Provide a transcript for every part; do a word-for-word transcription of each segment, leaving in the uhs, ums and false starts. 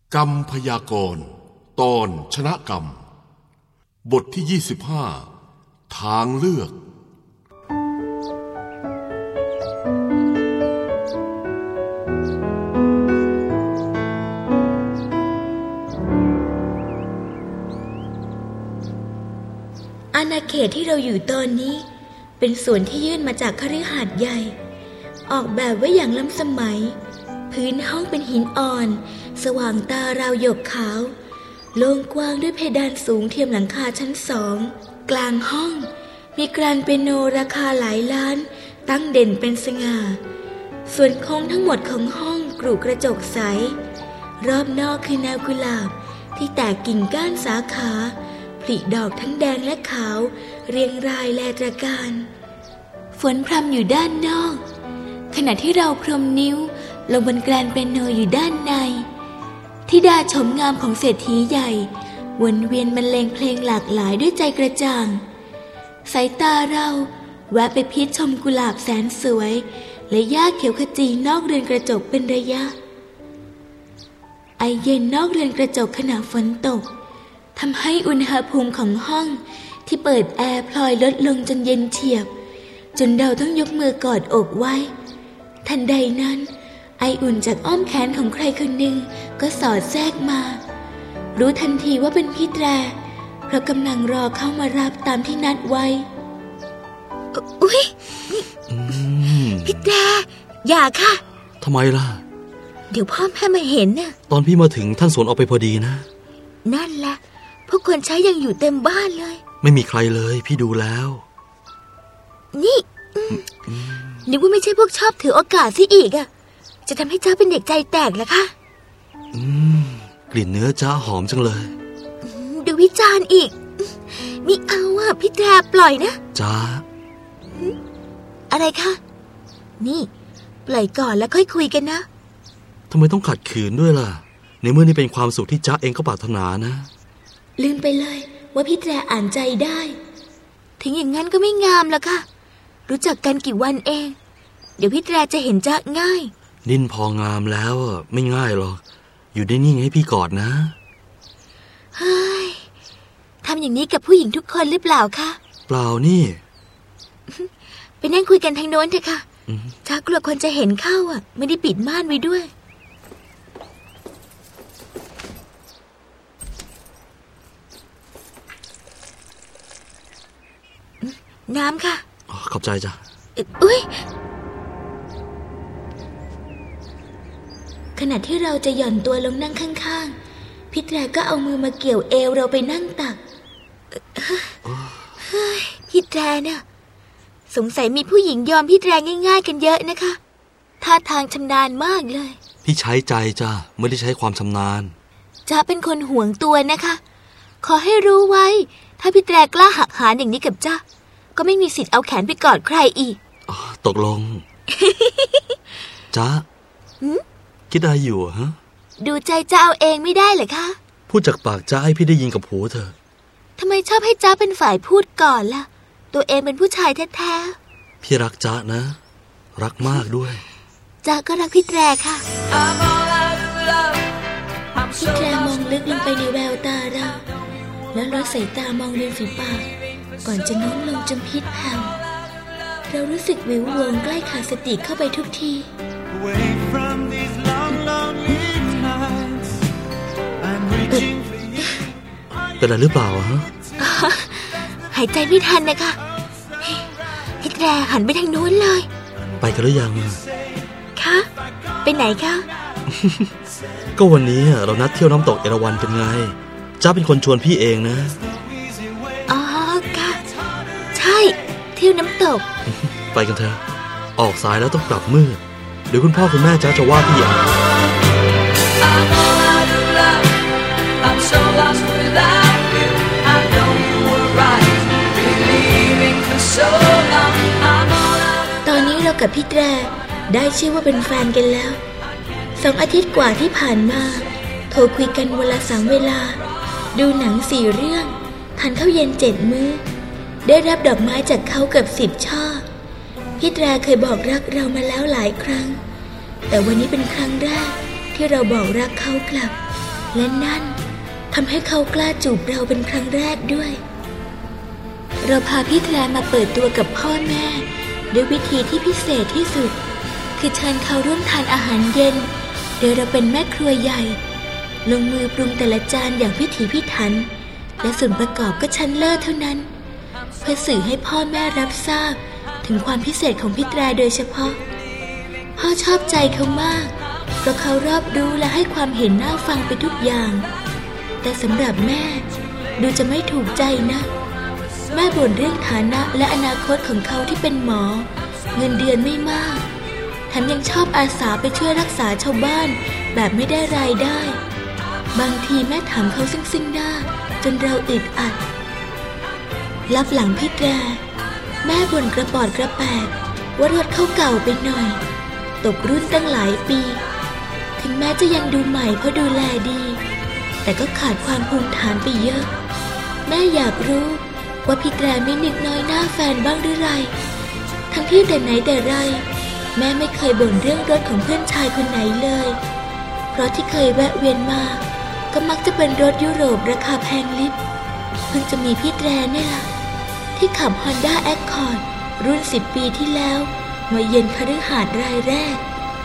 กรรมพยากรณ์ตอนชนะกรรมบทที่ยี่สิบห้าทางเลือกอาณาเขตที่เราอยู่ตอนนี้เป็นส่วนที่ยื่นมาจากคฤหาสน์ใหญ่ออกแบบไว้อย่างล้ำสมัยพื้นห้องเป็นหินอ่อนสว่างตาราวหยกขาวโล่งกว้างด้วยเพดานสูงเทียมหลังคาชั้นสองกลางห้องมีแกรนเปียโนราคาหลายล้านตั้งเด่นเป็นสง่าส่วนโค้งทั้งหมดของห้องกรุกระจกใสรอบนอกคือแนวกุหลาบที่แตกกิ่งก้านสาขาผลิดอกทั้งแดงและขาวเรียงรายแลตระการฝนพรำอยู่ด้านนอกขณะที่เราพรมนิ้วลงบนแกรนเปียโนอยู่ด้านในธิดาชมงามของเศรษฐีใหญ่วนเวียนบรรเลงเพลงหลากหลายด้วยใจกระจ่างสายตาเราแวะไปพิจชมกุหลาบแสนสวยและหญ้าเขียวขจีนอกเรือนกระจกเป็นระยะไอเย็นนอกเรือนกระจกขณะฝนตกทำให้อุณหภูมิของห้องที่เปิดแอร์พลอยลดลงจนเย็นเฉียบจนเราต้องยกมือกอดอกไว้ทันใดนั้นไออุ่นจากอ้อมแขนของใครคนหนึ่งก็สอดแทรกมารู้ทันทีว่าเป็นพี่แตรเพราะกำลังรอเข้ามารับตามที่นัดไว้อุ๊ยพี่แตรอย่าค่ะทำไมล่ะเดี๋ยวพ่อแม่มาเห็นน่ะตอนพี่มาถึงท่านสวนออกไปพอดีนะนั่นแหละพวกคนใช้ยังอยู่เต็มบ้านเลยไม่มีใครเลยพี่ดูแล้วนี่นึกว่าไม่ใช่พวกชอบถือโอกาสซิอีกอ่ะจะทำให้เจ้าเป็นเด็กใจแตกเหรอคะอืมกลิ่นเนื้อจ้าหอมจังเลยดูวิจารณ์อีกมิเอาอ่ะพี่แตรปล่อยนะจ้าอะไรคะนี่ปล่อยก่อนแล้วค่อยคุยกันนะทำไมต้องขัดขืนด้วยล่ะในเมื่อนี่เป็นความสุขที่จ้าเองก็ปรารถนานะลืมไปเลยว่าพี่แตรอ่านใจได้ถึงอย่างนั้นก็ไม่งามหรอกค่ะรู้จักกันกี่วันเองเดี๋ยวพี่แตรจะเห็นจ้าง่ายนิ่นพองามแล้วไม่ง่ายหรอกอยู่ได้นิ่งให้พี่กอดนะเฮ้ยทำอย่างนี้กับผู้หญิงทุกคนหรือเปล่าคะเปล่านี่ไปนั่งคุยกันทางโน้นเถอะค่ะจ้ากลัวคนจะเห็นเข้าอ่ะไม่ได้ปิดม่านไว้ด้วยน้ำค่ะขอบใจจ้ะอุ๊ยขณะที่เราจะหย่อนตัวลงนั่งข้างๆพี่แตรก็เอามือมาเกี่ยวเอวเราไปนั่งตักเฮ้ยพี่แตรเนี่ยสงสัยมีผู้หญิงยอมพี่แตรง่ายๆกันเยอะนะคะท่าทางชำนาญมากเลยพี่ใช้ใจจ้ะไม่ได้ใช้ความชำนาญจ้าเป็นคนห่วงตัวนะคะขอให้รู้ไว้ถ้าพี่แตรกล้าหักหาอย่างนี้กับจ้าก็ไม่มีสิทธิ์เอาแขนไปกอดใครอีกตกลง จ้าคิดอะไรอยู่ฮะดูใจจ้าเอาเองไม่ได้เหรอคะพูดจากปากจ้าให้พี่ได้ยินกับหูเธอทำไมชอบให้จ้าเป็นฝ่ายพูดก่อนล่ะตัวเองเป็นผู้ชายแท้ๆพี่รักจ้านะรักมากด้วยจ้าก็รักพี่แตรค่ะพี่แตรมองลึกลงไปในแววตาเราแล้วลดสายตามองริมฝีปากก่อนจะโน้มลงจนพิษแผ่วเรารู้สึกวิววงใกล้ขาดสติเข้าไปทุกทีเป็นอะไรหรือเปล่าฮะหายใจไม่ทันนะคะพี่แตรหันไปทางโน้นเลยไปกันหรือยังคะไปไหนคะก็วันนี้เรานัดเที่ยวน้ำตกเอราวัณเป็นไงจ้าเป็นคนชวนพี่เองนะอ๋อค่ะใช่เที่ยวน้ำตกไปกันเถอะออกสายแล้วต้องกลับมืดเดี๋ยวคุณพ่อคุณแม่จ้าจะว่าพี่เอาตอนนี้เรากับพี่แตรได้ชื่อว่าเป็นแฟนกันแล้วสองอาทิตย์กว่าที่ผ่านมาโทรคุยกันวันละสามเวลาดูหนังสี่เรื่องทานข้าวเย็นเจ็ดมื้อได้รับดอกไม้จากเขาเกือบสิบช่อพี่แตรเคยบอกรักเรามาแล้วหลายครั้งแต่วันนี้เป็นครั้งแรกที่เราบอกรักเขากลับและนั่นทำให้เขากล้าจูบเราเป็นครั้งแรกด้วยเราพาพี่แทรมาเปิดตัวกับพ่อแม่ด้วยวิธีที่พิเศษที่สุดคือเชิญเขาร่วมทานอาหารเย็นโดยเราเป็นแม่ครัวใหญ่ลงมือปรุงแต่ละจานอย่างพิถีพิถันและส่วนประกอบก็ชั้นเลิศเท่านั้นเพื่อสื่อให้พ่อแม่รับทราบถึงความพิเศษของพี่แตรโดยเฉพาะพ่อชอบใจเขามากเพราะเขารอบรู้และให้ความเห็นน่าฟังไปทุกอย่างแต่สำหรับแม่ดูจะไม่ถูกใจนะแม่บ่นเรื่องฐานะและอนาคตของเขาที่เป็นหมอเงินเดือนไม่มากแถมยังชอบอาสาไปช่วยรักษาชาวบ้านแบบไม่ได้รายได้บางทีแม่ถามเขาซึ้งๆหน้าจนเราอึดอัดลับหลังพี่แตรแม่บ่นกระปอดกระแปดว่ารถเขาเก่าไปหน่อยตกรุ่นตั้งหลายปีถึงแม้จะยังดูใหม่เพราะดูแลดีแต่ก็ขาดความภูมิฐานไปเยอะแม่อยากรู้ว่าพี่แตรไม่นึกน้อยหน้าแฟนบ้างหรือไรทั้งที่แต่ไหนแต่ไรแม่ไม่เคยบ่นเรื่องรถของเพื่อนชายคนไหนเลยเพราะที่เคยแวะเวียนมาก็มักจะเป็นรถยุโรปราคาแพงลิบเพิ่งจะมีพี่แตรเนี่ยล่ะที่ขับ Honda Accord รุ่นสิบปีที่แล้วมาเยือนคฤหาสน์รายแรก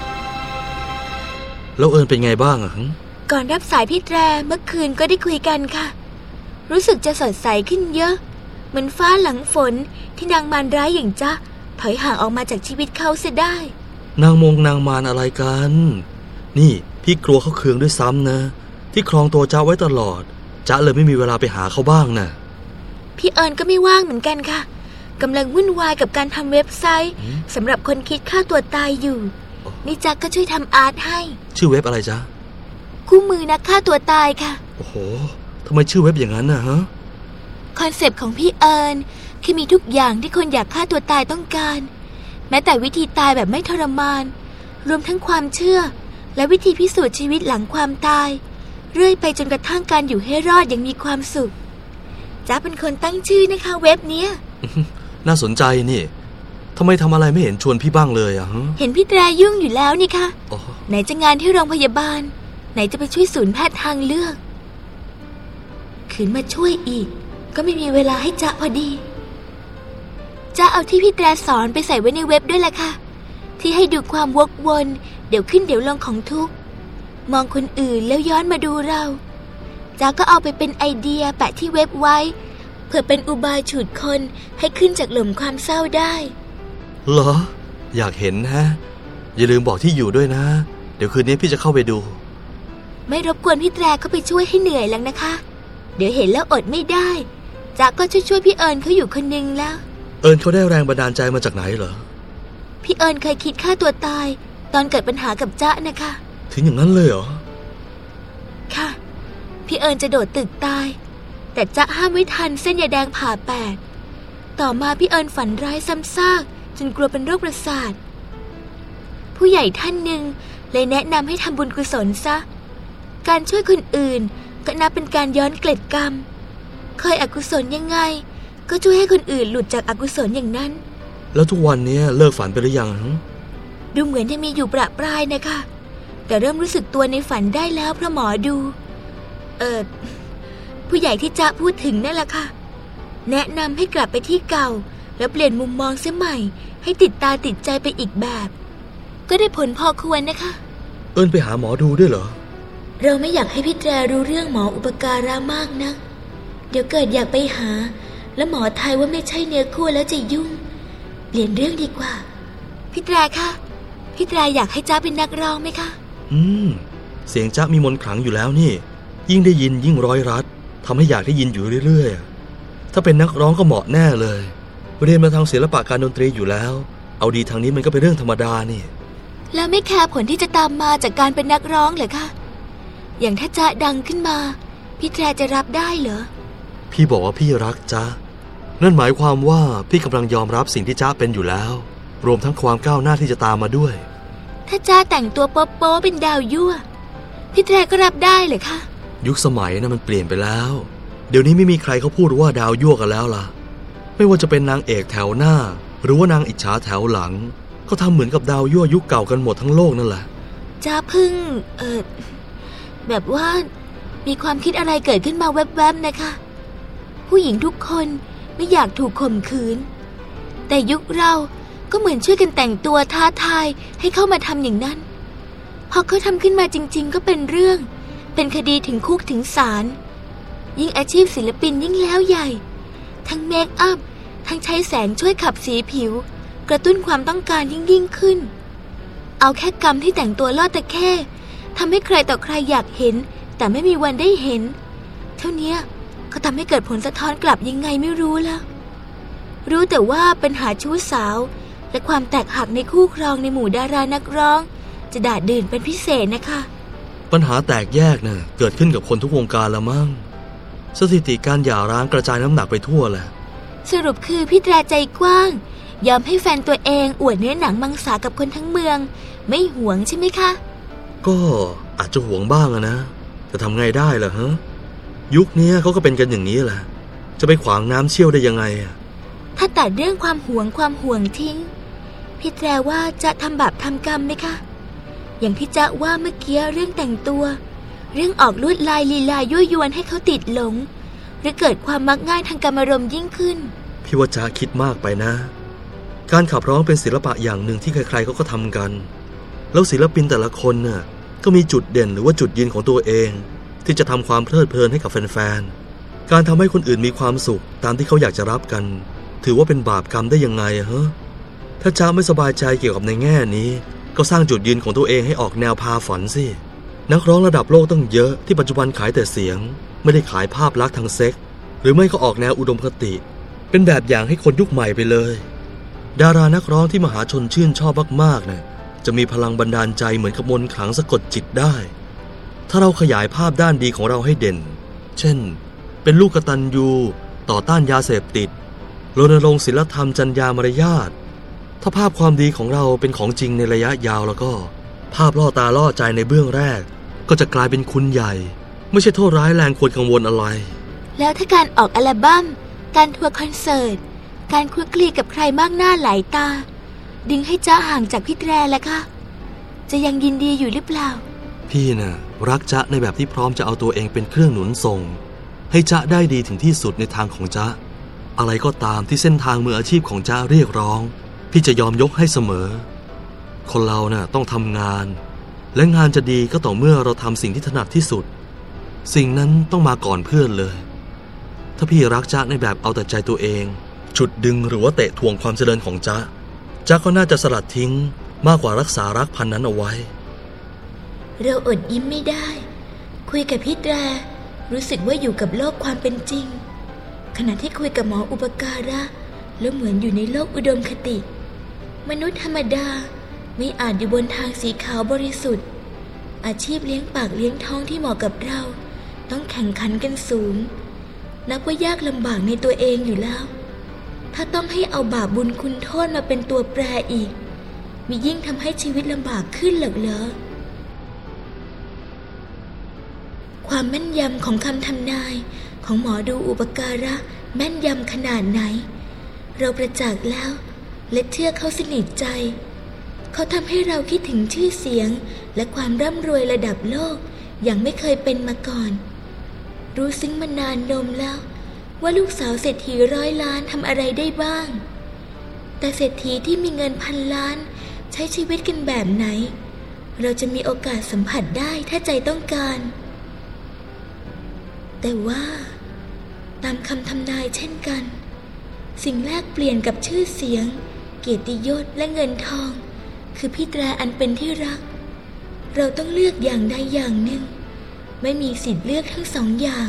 แล้วเอิญเป็นไงบ้างอะก่อนรับสายพี่แตรเมื่อคืนก็ได้คุยกันค่ะรู้สึกจะสดใสขึ้นเยอะเหมือนฟ้าหลังฝนที่นางมารร้ายอย่างจ๊ะถอยห่างออกมาจากชีวิตเขาเสียได้นางมงนางมารอะไรกันนี่พี่กลัวเขาเคืองด้วยซ้ำนะที่ครองตัวจ๊ะไว้ตลอดจ๊ะเลยไม่มีเวลาไปหาเขาบ้างนะพี่เอิญก็ไม่ว่างเหมือนกันค่ะกำลังวุ่นวายกับการทำเว็บไซต์สำหรับคนคิดฆ่าตัวตายอยู่นี่จ๊ะก็ช่วยทำอาร์ตให้ชื่อเว็บอะไรจ๊ะคู่มือนักฆ่าตัวตายค่ะโอ้โหทำไมชื่อเว็บอย่างนั้นนะฮะคอนเซปต์ของพี่เอิญคือมีทุกอย่างที่คนอยากฆ่าตัวตายต้องการแม้แต่วิธีตายแบบไม่ทรมานรวมทั้งความเชื่อและวิธีพิสูจน์ชีวิตหลังความตายเรื่อยไปจนกระทั่งการอยู่ให้รอดอย่างมีความสุขจ๊ะเป็นคนตั้งชื่อนะคะเว็บเนี้ยน่าสนใจนี่ทำไมทำอะไรไม่เห็นชวนพี่บ้างเลยอะฮะเห็นพี่แตรยุ่งอยู่แล้วนี่ค่ะไหนจะงานที่โรงพยาบาลไหนจะไปช่วยศูนย์แพทย์ทางเลือกขืนมาช่วยอีกก็ไม่มีเวลาให้จ๊ะพอดีจ๊ะเอาที่พี่แตรสอนไปใส่ไว้ในเว็บด้วยแหละค่ะที่ให้ดูความวกวนเดี๋ยวขึ้นเดี๋ยวลงของทุกมองคนอื่นแล้วย้อนมาดูเราจ๊ะก็เอาไปเป็นไอเดียแปะที่เว็บไว้เพื่อเป็นอุบายฉุดคนให้ขึ้นจากหลุมความเศร้าได้เหรออยากเห็นฮะอย่าลืมบอกที่อยู่ด้วยนะเดี๋ยวคืนนี้พี่จะเข้าไปดูไม่รบกวนพี่แตรเข้าไปช่วยให้เหนื่อยแล้วนะคะเดี๋ยวเห็นแล้วอดไม่ได้จ๊ะก็ช่วยช่วยพี่เอิญเขาอยู่คนนึงแล้วเอิญเขาได้แรงบันดาลใจมาจากไหนเหรอพี่เอิญเคยคิดฆ่าตัวตายตอนเกิดปัญหากับจ๊ะนะคะถึงอย่างนั้นเลยเหรอค่ะพี่เอิญจะโดดตึกตายแต่จ๊ะห้ามไว้ทันเส้นยาแดงผ่าแปดต่อมาพี่เอิญฝันร้ายซ้ำซากจนกลัวเป็นโรคประสาทผู้ใหญ่ท่านหนึ่งเลยแนะนำให้ทำบุญกุศลซะการช่วยคนอื่นก็นับเป็นการย้อนเกล็ดกรรมเคยอกุศลยังไงก็ช่วยให้คนอื่นหลุดจากอกุศลอย่างนั้นแล้วทุกวันนี้เลิกฝันไปหรือยังดูเหมือนยังมีอยู่ประปรายนะคะแต่เริ่มรู้สึกตัวในฝันได้แล้วเพราะหมอดูเออผู้ใหญ่ที่จ๊ะพูดถึงนั่นแหละค่ะแนะนำให้กลับไปที่เก่าแล้วเปลี่ยนมุมมองเสียใหม่ให้ติดตาติดใจไปอีกแบบก็ได้ผลพอควรนะคะเอิญไปหาหมอดูด้วยเหรอเราไม่อยากให้พี่แตรรู้เรื่องหมออุปการะมากนะเดี๋ยวเกิดอยากไปหาแล้วหมอทายว่าไม่ใช่เนื้อคู่แล้วจะยุ่งเปลี่ยนเรื่องดีกว่าพี่แตรคะพี่แตรอยากให้จ๊ะเป็นนักร้องไหมคะอืมเสียงจ๊ะมีมนต์ขลังอยู่แล้วนี่ยิ่งได้ยินยิ่งร้อยรัดทำให้อยากได้ยินอยู่เรื่อยๆถ้าเป็นนักร้องก็เหมาะแน่เลยเรียนมาทางศิลปะการดนตรีอยู่แล้วเอาดีทางนี้มันก็เป็นเรื่องธรรมดานี่แล้วไม่แคร์ผลที่จะตามมาจากการเป็นนักร้องเหรอคะอย่างถ้าจ๊ะดังขึ้นมาพี่แตรจะรับได้เหรอพี่บอกว่าพี่รักจ๊ะนั่นหมายความว่าพี่กำลังยอมรับสิ่งที่จ๊ะเป็นอยู่แล้วรวมทั้งความก้าวหน้าที่จะตามมาด้วยถ้าจ๊ะแต่งตัวโป๊ะๆเป็นดาวยั่วพี่แตรก็รับได้เหรอคะยุคสมัยน่ะมันเปลี่ยนไปแล้วเดี๋ยวนี้ไม่มีใครเขาพูดว่าดาวยั่วกันแล้วล่ะไม่ว่าจะเป็นนางเอกแถวหน้าหรือว่านางอิจฉาแถวหลังก็ทำเหมือนกับดาวยั่วยุคเก่ากันหมดทั้งโลกนั่นแหละจ๊ะพึ่งเออแบบว่ามีความคิดอะไรเกิดขึ้นมาแวบๆนะคะผู้หญิงทุกคนไม่อยากถูกข่มขืนแต่ยุคเราก็เหมือนช่วยกันแต่งตัวท้าทายให้เข้ามาทำอย่างนั้นพอเขาทำขึ้นมาจริงๆก็เป็นเรื่องเป็นคดีถึงคุกถึงศาลยิ่งอาชีพศิลปินยิ่งแล้วใหญ่ทั้งเมคอัพทั้งใช้แสงช่วยขับสีผิวกระตุ้นความต้องการยิ่งยิ่งขึ้นเอาแค่กรรมที่แต่งตัวลอดตะแค่ทำให้ใครต่อใครอยากเห็นแต่ไม่มีวันได้เห็นเท่านี้ก็ทำให้เกิดผลสะท้อนกลับยังไงไม่รู้แล้วรู้แต่ว่าปัญหาชู้สาวและความแตกหักในคู่ครองในหมู่ดารานักร้องจะด่าดื่นเป็นพิเศษนะคะปัญหาแตกแยกน่ะเกิดขึ้นกับคนทุกวงการละมั้งสถิติการหย่าร้างกระจายน้ำหนักไปทั่วแหละสรุปคือพี่แตรใจกว้างยอมให้แฟนตัวเองอวดเนื้อหนังมังสากับคนทั้งเมืองไม่หวงใช่ไหมคะก็อาจจะหวงบ้างอะนะจะทำไงได้ล่ะฮะยุคนี้เขาก็เป็นกันอย่างนี้แหละจะไปขวางน้ำเชี่ยวได้ยังไงอะถ้าตัดเรื่องความหวงความห่วงทิ้งพี่แตรว่าจะทำบาปทำกรรมไหมคะอย่างที่จ๊ะว่าเมื่อกี้เรื่องแต่งตัวเรื่องออกลวดลายลีลายั่วยวนให้เขาติดหลงหรือเกิดความมักง่ายทางกรรมารมณ์ยิ่งขึ้นพี่ว่าจ๊ะคิดมากไปนะการขับร้องเป็นศิลปะอย่างหนึ่งที่ใครๆเขาก็ทำกันแล้วศิลปินแต่ละคนน่ะก็มีจุดเด่นหรือว่าจุดยืนของตัวเองที่จะทำความเพลิดเพลินให้กับแฟนๆการทำให้คนอื่นมีความสุขตามที่เขาอยากจะรับกันถือว่าเป็นบาปกรรมได้ยังไงอะฮะถ้าจ๊ะไม่สบายใจเกี่ยวกับในแง่นี้ก็สร้างจุดยืนของตัวเองให้ออกแนวพาฝันสินักร้องระดับโลกต้องเยอะที่ปัจจุบันขายแต่เสียงไม่ได้ขายภาพลักษณ์ทางเซ็กหรือไม่ก็ออกแนวอุดมคติเป็นแบบอย่างให้คนยุคใหม่ไปเลยดารานักร้องที่มหาชนชื่นชอบมากๆเนี่ยจะมีพลังบันดาลใจเหมือนกับมนต์ขลังสะกดจิตได้ถ้าเราขยายภาพด้านดีของเราให้เด่นเช่นเป็นลูกกตัญญูต่อต้านยาเสพติดรณรงค์ศีลธรรมจรรยามารยาทถ้าภาพความดีของเราเป็นของจริงในระยะยาวแล้วก็ภาพล่อตาล่อใจในเบื้องแรกก็จะกลายเป็นคุณใหญ่ไม่ใช่โทษร้ายแรงควรกังวลอะไรแล้วถ้าการออกอัลบั้มการทัวร์คอนเสิร์ตการคลุกคลีกับใครมากหน้าหลายตาดึงให้จ๊ะห่างจากพี่แตรแล้วค่ะจะยังยินดีอยู่หรือเปล่าพี่น่ะรักจ๊ะในแบบที่พร้อมจะเอาตัวเองเป็นเครื่องหนุนส่งให้จ๊ะได้ดีถึงที่สุดในทางของจ๊ะอะไรก็ตามที่เส้นทางมืออาชีพของจ๊ะเรียกร้องพี่จะยอมยกให้เสมอคนเราน่ะต้องทำงานและงานจะดีก็ต่อเมื่อเราทำสิ่งที่ถนัดที่สุดสิ่งนั้นต้องมาก่อนเพื่อนเลยถ้าพี่รักจ๊ะในแบบเอาแต่ใจตัวเองฉุดดึงหรือว่าเตะทวงความเจริญของจ๊ะจ๊ะก็น่าจะสลัดทิ้งมากกว่ารักษารักพันนั้นเอาไว้เราอดยิ้มไม่ได้คุยกับพี่แตรรู้สึกว่าอยู่กับโลกความเป็นจริงขณะที่คุยกับหมออุปการะแล้วเหมือนอยู่ในโลกอุดมคติมนุษย์ธรรมดาไม่อาจอยู่บนทางสีขาวบริสุทธิ์อาชีพเลี้ยงปากเลี้ยงท้องที่เหมาะกับเราต้องแข่งขันกันสูงนับว่ายากลำบากในตัวเองอยู่แล้วถ้าต้องให้เอาบาปบุญคุณโทษมาเป็นตัวแปรอีกมียิ่งทำให้ชีวิตลำบากขึ้นหรอกเหรอความแม่นยำของคำทำนายของหมอดูอุปการะแม่นยำขนาดไหนเราประจักษ์แล้วและเชื่อเขาสนิทใจเขาทำให้เราคิดถึงชื่อเสียงและความร่ำรวยระดับโลกอย่างไม่เคยเป็นมาก่อนรู้ซึ้งมานานนมแล้วว่าลูกสาวเศรษฐีร้อยล้านทำอะไรได้บ้างแต่เศรษฐีที่มีเงินพันล้านใช้ชีวิตกันแบบไหนเราจะมีโอกาสสัมผัสได้ถ้าใจต้องการแต่ว่าตามคำทำนายเช่นกันสิ่งแรกเปลี่ยนกับชื่อเสียงเกียรติยศและเงินทองคือพี่แตรอันเป็นที่รักเราต้องเลือกอย่างใดอย่างหนึ่งไม่มีสิทธิ์เลือกทั้งสองอย่าง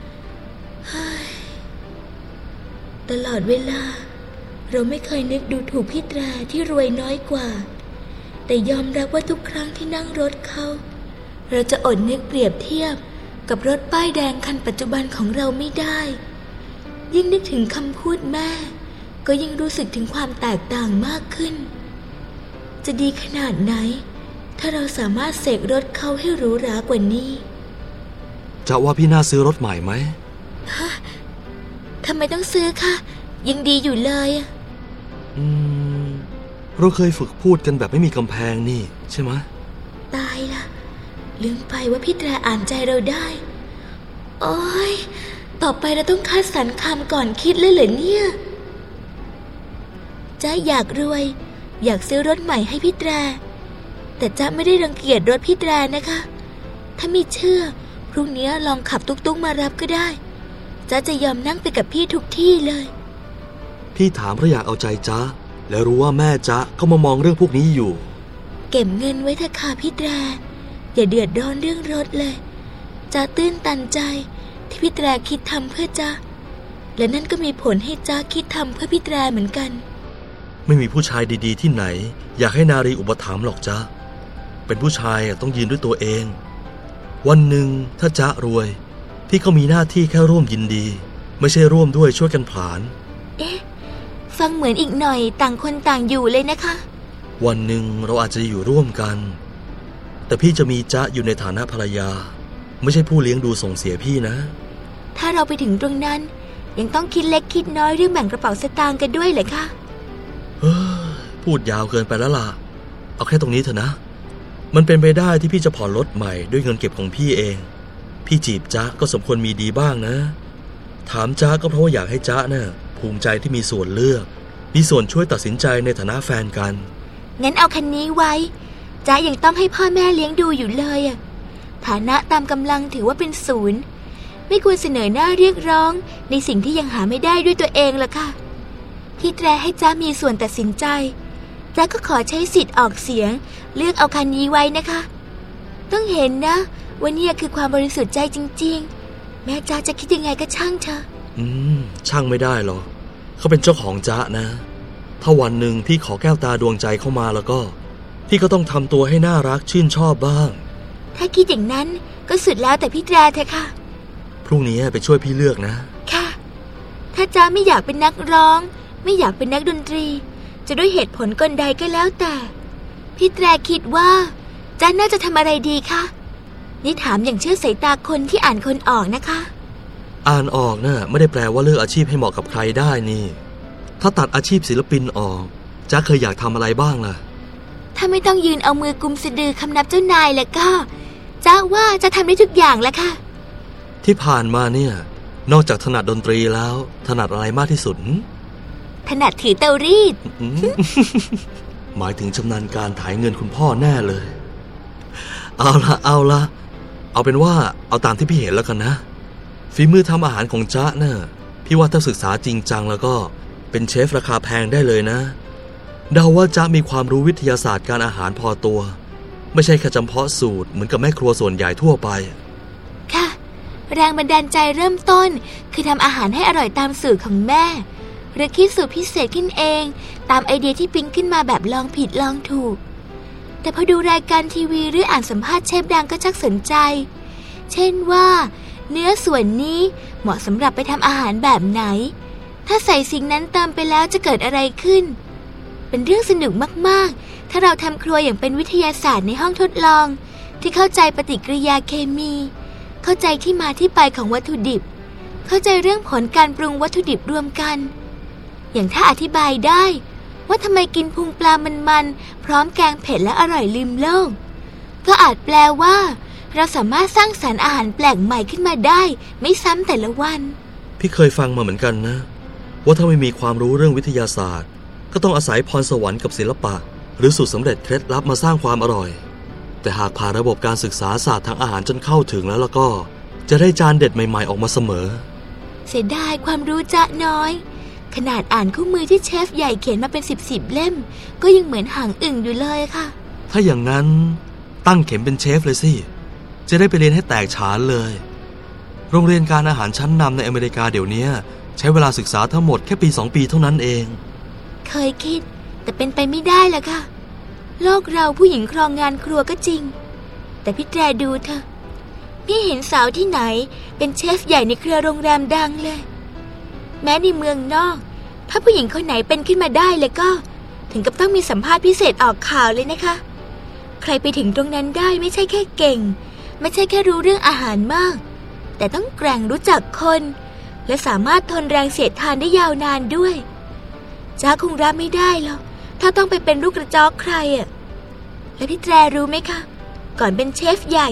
ตลอดเวลาเราไม่เคยนึกดูถูกพี่แตรที่รวยน้อยกว่าแต่ยอมรับว่าทุกครั้งที่นั่งรถเขาเราจะอดนึกเปรียบเทียบกับรถป้ายแดงคันปัจจุบันของเราไม่ได้ยิ่งนึกถึงคำพูดแม่ก็ยิ่งรู้สึกถึงความแตกต่างมากขึ้นจะดีขนาดไหนถ้าเราสามารถเสกรถเขาให้หรูหรากว่านี้จะว่าพี่น่าซื้อรถใหม่ไหมฮะทำไมต้องซื้อคะยังดีอยู่เลยอืมเราเคยฝึกพูดกันแบบไม่มีกำแพงนี่ใช่ไหมตายละลืมไปว่าพี่แตรอ่านใจเราได้โอ๊ยต่อไปเราต้องคัดสรรคำก่อนคิดเลยเหรอเนี่ยจ๊ะอยากรวยอยากซื้อรถใหม่ให้พี่แตรแต่จ๊ะไม่ได้รังเกียจรถพี่แตรนะคะถ้าไม่เชื่อพรุ่งนี้ลองขับตุ๊กๆมารับก็ได้จ๊ะจะยอมนั่งไปกับพี่ทุกที่เลยพี่ถามเพราะอยากเอาใจจ๊ะและรู้ว่าแม่จ๊ะก็มามองเรื่องพวกนี้อยู่เก็บเงินไว้เถอะค่ะพี่แตรอย่าเดือดร้อนเรื่องรถเลยจ๊ะตื้นตันใจที่พี่แตรคิดทำเพื่อจ๊ะและนั่นก็มีผลให้จ๊ะคิดทำเพื่อพี่แตรเหมือนกันไม่มีผู้ชายดีๆที่ไหนอยากให้นารีอุปถัมภ์หรอกจ๊ะเป็นผู้ชายต้องยืนด้วยตัวเองวันหนึ่งถ้าจ๊ะรวยพี่ก็มีหน้าที่แค่ร่วมยินดีไม่ใช่ร่วมด้วยช่วยกันผลาญเอ๊ะฟังเหมือนอีกหน่อยต่างคนต่างอยู่เลยนะคะวันหนึ่งเราอาจจะอยู่ร่วมกันแต่พี่จะมีจ๊ะอยู่ในฐานะภรรยาไม่ใช่ผู้เลี้ยงดูส่งเสียพี่นะถ้าเราไปถึงตรงนั้นยังต้องคิดเล็กคิดน้อยเรื่องแบ่งกระเป๋าสตางค์กันด้วยเหรอคะเฮ้ยพูดยาวเกินไปแล้วล่ะเอาแค่ตรงนี้เถอะนะมันเป็นไปได้ที่พี่จะผ่อนรถใหม่ด้วยเงินเก็บของพี่เองพี่จีบจ๊ะก็สมควรมีดีบ้างนะถามจ๊ะก็เพราะว่าอยากให้จ๊ะน่ะภูมิใจที่มีส่วนเลือกมีส่วนช่วยตัดสินใจในฐานะแฟนกันงั้นเอาคันนี้ไว้จ๊ะยังต้องให้พ่อแม่เลี้ยงดูอยู่เลยอะฐานะตามกำลังถือว่าเป็นศูนย์ไม่ควรเสนอหน้าเรียกร้องในสิ่งที่ยังหาไม่ได้ด้วยตัวเองล่ะค่ะพี่แตรให้จ๊ะมีส่วนตัดสินใจจ๊ะก็ขอใช้สิทธิ์ออกเสียงเลือกเอาคันนี้ไว้นะคะต้องเห็นนะว่านี่คือความบริสุทธิ์ใจจริงๆแม้จ๊ะจะคิดยังไงก็ช่างเถอะอืมช่างไม่ได้หรอกเขาเป็นเจ้าของจ๊ะนะถ้าวันหนึ่งพี่ขอแก้วตาดวงใจเข้ามาแล้วก็พี่ก็ต้องทำตัวให้น่ารักชื่นชอบบ้างถ้าคิดอย่างนั้นก็สุดแล้วแต่พี่แตรเถอะค่ะพรุ่งนี้ไปช่วยพี่เลือกนะค่ะถ้าจ๊ะไม่อยากเป็นนักร้องไม่อยากเป็นนักดนตรีจะด้วยเหตุผลกลใดก็แล้วแต่พี่แตรคิดว่าจ๊ะน่าจะทำอะไรดีคะนี่ถามอย่างเชื่อสายตาคนที่อ่านคนออกนะคะอ่านออกน่ะไม่ได้แปลว่าเลือกอาชีพให้เหมาะกับใครได้นี่ถ้าตัดอาชีพศิลปินออกจ๊ะเคยอยากทำอะไรบ้างล่ะถ้าไม่ต้องยืนเอามือกุมสะดือคำนับเจ้านายแล้วก็จ๊ะว่าจะทำได้ทุกอย่างแล้วค่ะที่ผ่านมาเนี่ยนอกจากถนัดดนตรีแล้วถนัดอะไรมากที่สุดถนัดถือเตารีดหมายถึงชำนาญการถ่ายเงินคุณพ่อแน่เลยเอาละเอาละเอาเป็นว่าเอาตามที่พี่เห็นแล้วกันนะฝีมือทำอาหารของจ๊ะน่ะพี่ว่าถ้าศึกษาจริงจังแล้วก็เป็นเชฟราคาแพงได้เลยนะเดาว่าจ๊ะมีความรู้วิทยาศาสตร์การอาหารพอตัวไม่ใช่แค่จำเพาะสูตรเหมือนกับแม่ครัวส่วนใหญ่ทั่วไปค่ะแรงบันดาลใจเริ่มต้นคือทำอาหารให้อร่อยตามสูตรของแม่หรือคิดสูตรพิเศษขึ้นเองตามไอเดียที่ปิ๊งขึ้นมาแบบลองผิดลองถูกแต่พอดูรายการทีวีหรืออ่านสัมภาษณ์เชฟดังก็ชักสนใจเช่นว่าเนื้อส่วนนี้เหมาะสำหรับไปทำอาหารแบบไหนถ้าใส่สิ่งนั้นเติมไปแล้วจะเกิดอะไรขึ้นเป็นเรื่องสนุกมากๆถ้าเราทำครัวอย่างเป็นวิทยาศาสตร์ในห้องทดลองที่เข้าใจปฏิกิริยาเคมีเข้าใจที่มาที่ไปของวัตถุดิบเข้าใจเรื่องผลการปรุงวัตถุดิบรวมกันอย่างถ้าอธิบายได้ว่าทำไมกินพุงปลามันๆพร้อมแกงเผ็ดและอร่อยลืมโลกก็อาจแปลว่าเราสามารถสร้างสรรค์อาหารแปลกใหม่ขึ้นมาได้ไม่ซ้ำแต่ละวันพี่เคยฟังมาเหมือนกันนะว่าถ้าไม่มีความรู้เรื่องวิทยาศาสตร์ก็ต้องอาศัยพรสวรรค์กับศิลปะหรือสูตรสำเร็จเคล็ดลับมาสร้างความอร่อยแต่หากผ่านระบบการศึกษาศาสตร์ทางอาหารจนเข้าถึงแล้วแล้วก็จะได้จานเด็ดใหม่ๆออกมาเสมอเสียดายความรู้จ๊ะน้อยขนาดอ่านคู่มือที่เชฟใหญ่เขียนมาเป็นสิบสิบเล่มก็ยังเหมือนหางอึ่งอยู่เลยค่ะถ้าอย่างนั้นตั้งเข็มเป็นเชฟเลยสิจะได้ไปเรียนให้แตกฉานเลยโรงเรียนการอาหารชั้นนำในอเมริกาเดี๋ยวนี้ใช้เวลาศึกษาทั้งหมดแค่ปีสองปีเท่านั้นเองเคยคิดแต่เป็นไปไม่ได้ละค่ะโลกเราผู้หญิงครองงานครัวก็จริงแต่พี่แตรดูเถอะพี่เห็นสาวที่ไหนเป็นเชฟใหญ่ในเครือโรงแรมดังเลยแม้ในเมืองนอกถ้าผู้หญิงคนไหนเป็นขึ้นมาได้เลยก็ถึงกับต้องมีสัมภาษณ์พิเศษออกข่าวเลยนะคะใครไปถึงตรงนั้นได้ไม่ใช่แค่เก่งไม่ใช่แค่รู้เรื่องอาหารมากแต่ต้องแกร่งรู้จักคนและสามารถทนแรงเสียดทานได้ยาวนานด้วยจ๊ะคงรับไม่ได้หรอกถ้าต้องไปเป็นลูกกระจอกใครอ่ะและพี่แตรรู้ไหมคะก่อนเป็นเชฟใหญ่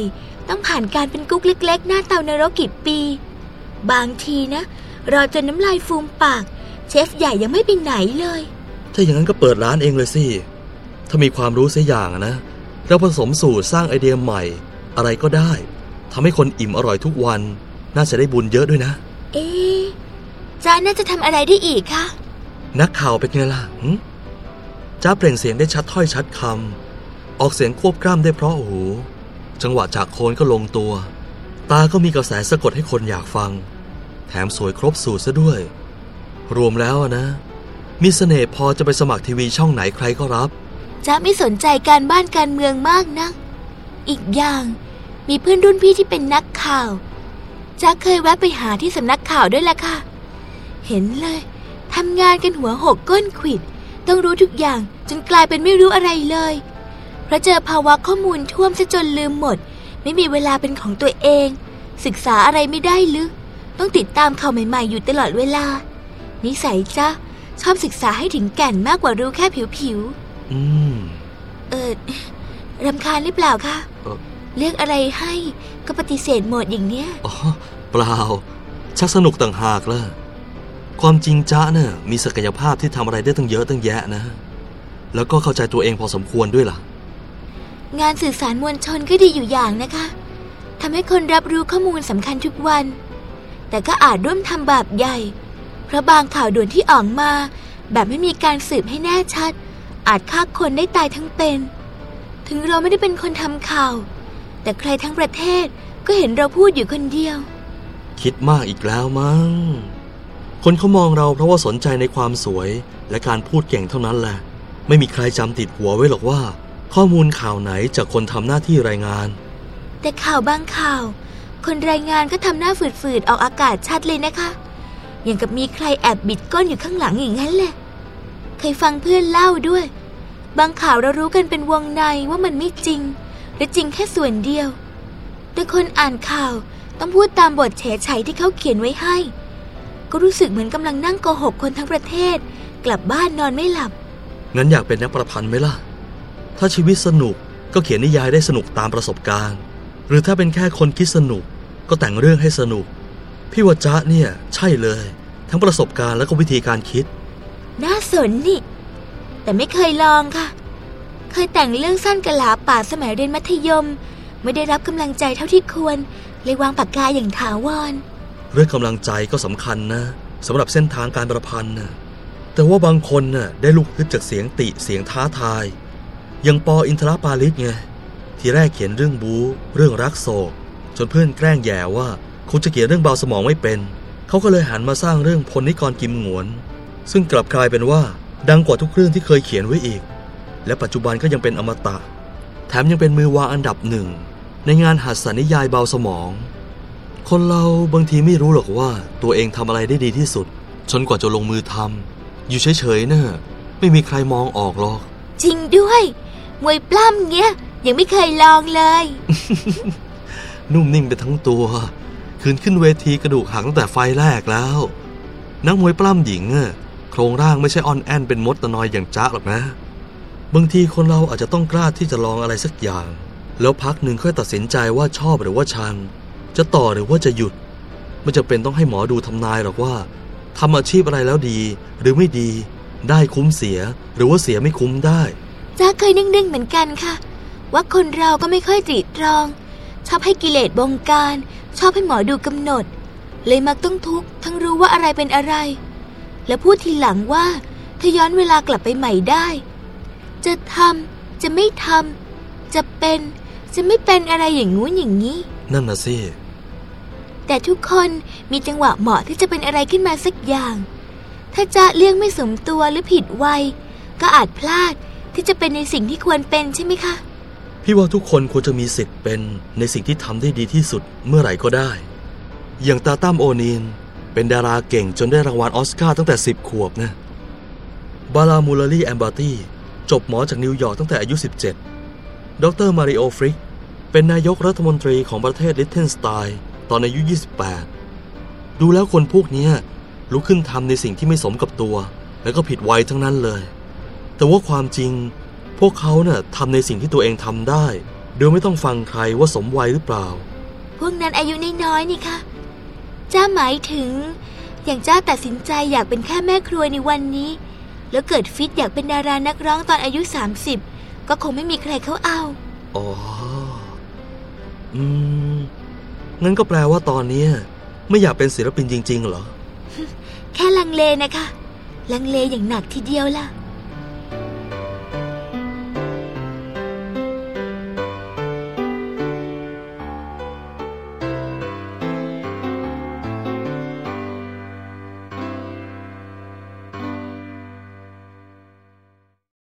ต้องผ่านการเป็นกุ๊กเล็กๆหน้าเตานรกกี่ปีบางทีนะรอจนน้ำลายฟูมปากเชฟใหญ่ยังไม่ไปไหนเลยถ้าอย่างนั้นก็เปิดร้านเองเลยสิถ้ามีความรู้เสียอย่างนะเราผสมสูตรสร้างไอเดียใหม่อะไรก็ได้ทำให้คนอิ่มอร่อยทุกวันน่าจะได้บุญเยอะด้วยนะเอ๊ะจ้าน่าจะทำอะไรได้อีกคะนักข่าวเป็นไงล่ะจ้าเปล่งเสียงได้ชัดถ้อยชัดคำออกเสียงควบกล้ำได้เพราะหูจังหวะจากโคนก็ลงตัวตาก็มีกระแสสะกดให้คนอยากฟังแถมสวยครบสูตรซะด้วยรวมแล้วนะมีเสน่ห์พอจะไปสมัครทีวีช่องไหนใครก็รับจ้าไม่สนใจการบ้านการเมืองมากนักอีกอย่างมีเพื่อนรุ่นพี่ที่เป็นนักข่าวจ้าเคยแวะไปหาที่สำนักข่าวด้วยล่ะค่ะเห็นเลยทำงานกันหัวหกก้นขวิดต้องรู้ทุกอย่างจนกลายเป็นไม่รู้อะไรเลยเพราะเจอภาวะข้อมูลท่วมซะจนลืมหมดไม่มีเวลาเป็นของตัวเองศึกษาอะไรไม่ได้ลึกต้องติดตามข่าวใหม่ๆอยู่ตลอดเวลานิสัยจ้าชอบศึกษาให้ถึงแก่นมากกว่ารู้แค่ผิวๆอืมเออรำคาญหรือเปล่าคะเลือกอะไรให้ก็ปฏิเสธหมดอย่างเนี้ยอ๋อเปล่าชักสนุกต่างหากล่ะความจริงจ๊ะเนี่ยมีศักยภาพที่ทำอะไรได้ตั้งเยอะตั้งแยะนะแล้วก็เข้าใจตัวเองพอสมควรด้วยล่ะงานสื่อสารมวลชนก็ดีอยู่อย่างนะคะทำให้คนรับรู้ข้อมูลสำคัญทุกวันแต่ก็อาจร่วมทำบาปใหญ่เพราะบางข่าวด่วนที่ออกมาแบบไม่มีการสืบให้แน่ชัดอาจฆ่าคนได้ตายทั้งเป็นถึงเราไม่ได้เป็นคนทำข่าวแต่ใครทั้งประเทศก็เห็นเราพูดอยู่คนเดียวคิดมากอีกแล้วมั้งคนเขามองเราเพราะว่าสนใจในความสวยและการพูดเก่งเท่านั้นแหละไม่มีใครจำติดหัวไว้หรอกว่าข้อมูลข่าวไหนจากคนทำหน้าที่รายงานแต่ข่าวบางข่าวคนรายงานก็ทำหน้าฝืดๆออกอากาศชัดเลยนะคะอย่างกับมีใครแอบบิดก้นอยู่ข้างหลังอย่างนั้นแหละเคยฟังเพื่อนเล่าด้วยบางข่าวเรารู้กันเป็นวงในว่ามันไม่จริงหรือจริงแค่ส่วนเดียวแต่คนอ่านข่าวต้องพูดตามบทเฉยๆที่เขาเขียนไว้ให้ก็รู้สึกเหมือนกำลังนั่งโกหกคนทั้งประเทศกลับบ้านนอนไม่หลับงั้นอยากเป็นนักประพันธ์ไหมล่ะถ้าชีวิตสนุกก็เขียนนิยายได้สนุกตามประสบการณ์หรือถ้าเป็นแค่คนคิดสนุกก็แต่งเรื่องให้สนุกพี่ว่าจ๊ะเนี่ยใช่เลยทั้งประสบการณ์และก็วิธีการคิดน่าสนนี่แต่ไม่เคยลองค่ะเคยแต่งเรื่องสั้นกะลาป่าสมัยเรียนมัธยมไม่ได้รับกำลังใจเท่าที่ควรเลยวางปากกาอย่างถาวรเรื่องกำลังใจก็สำคัญนะสำหรับเส้นทางการประพันธ์นะแต่ว่าบางคนน่ะได้ลูกฮึดจากเสียงติเสียงท้าทายอย่างปออินทรปาลิศไงทีแรกเขียนเรื่องบู๊เรื่องรักโศกจนเพื่อนแกล้งแย่ว่าคงจะเขียนเรื่องเบาสมองไม่เป็นเขาก็เลยหันมาสร้างเรื่องพลนิกรกิมหงวนซึ่งกลับกลายเป็นว่าดังกว่าทุกเรื่องที่เคยเขียนไว้อีกและปัจจุบันก็ยังเป็นอมตะแถมยังเป็นมือวางอันดับหนึ่งในงานหัตถนิยายเบาสมองคนเราบางทีไม่รู้หรอกว่าตัวเองทำอะไรได้ดีที่สุดจนกว่าจะลงมือทำอยู่เฉยๆน่ะไม่มีใครมองออกหรอกจริงด้วยมวยปล้ำเงี้ยยังไม่เคยลองเลยนุ่มนิ่มไปทั้งตัวคืนขึ้นเวทีกระดูกหักตั้งแต่ไฟแรกแล้วนักมวยปล้ำหญิงอ่ะโครงร่างไม่ใช่อ่อนแอนเป็นมดตะนอยอย่างจ๊ะหรอกนะบางทีคนเราอาจจะต้องกล้าที่จะลองอะไรสักอย่างแล้วพักหนึ่งค่อยตัดสินใจว่าชอบหรือว่าชังจะต่อหรือว่าจะหยุดไม่จำเป็นต้องให้หมอดูทำนายหรอกว่าทำอาชีพอะไรแล้วดีหรือไม่ดีได้คุ้มเสียหรือว่าเสียไม่คุ้มได้จ้าเคยนึกๆเหมือนกันค่ะว่าคนเราก็ไม่ค่อยตรีตรองชอบให้กิเลสบงการชอบให้หมอดูกำหนดเลยมักต้องทุกข์ทั้งรู้ว่าอะไรเป็นอะไรและพูดทีหลังว่าถ้าย้อนเวลากลับไปใหม่ได้จะทำจะไม่ทำจะเป็นจะไม่เป็นอะไรอย่างงู้นอย่างนี้นั่นน่ะสิแต่ทุกคนมีจังหวะเหมาะที่จะเป็นอะไรขึ้นมาสักอย่างถ้าจะเลี่ยงไม่สมตัวหรือผิดวัยก็อาจพลาดที่จะเป็นในสิ่งที่ควรเป็นใช่ไหมคะพี่ว่าทุกคนควรจะมีสิทธิ์เป็นในสิ่งที่ทำได้ดีที่สุดเมื่อไหร่ก็ได้อย่างตาตั้มโอนีนเป็นดาราเก่งจนได้รางวัลออสการ์ตั้งแต่สิบขวบนะบารามูลารีแอมบาตี้จบหมอจากนิวยอร์กตั้งแต่อายุสิบเจ็ดดรมาริโอฟริกเป็นนายกรัฐมนตรีของประเทศลิทเทนสไตน์ตอนอายุยี่สิบแปดดูแล้วคนพวกนี้ลุกขึ้นทำในสิ่งที่ไม่สมกับตัวแล้วก็ผิดวัยทั้งนั้นเลยแต่ว่าความจริงพวกเขาเนี่ยทำในสิ่งที่ตัวเองทำได้โดยไม่ต้องฟังใครว่าสมวัยหรือเปล่าพวกนั้นอายุน้อยๆนี่ค่ะจ้าหมายถึงอย่างจ้าตัดสินใจอยากเป็นแค่แม่ครัวในวันนี้แล้วเกิดฟิตอยากเป็นดารานักร้องตอนอายุสามสิบก็คงไม่มีใครเขาเอาอ๋ออืมงั้นก็แปลว่าตอนนี้ไม่อยากเป็นศิลปินจริงๆเหรอแค่ลังเลนะคะลังเลอย่างหนักทีเดียวล่ะ